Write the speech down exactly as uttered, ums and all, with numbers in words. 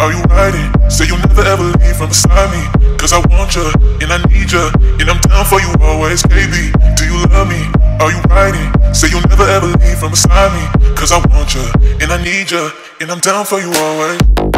Are you riding? Say you'll never ever leave from beside me. Cause I want you, and I need you, and I'm down for you always, baby. Do you love me? Are you riding? Say you'll never ever leave from beside me. Cause I want you, and I need you, and I'm down for you always.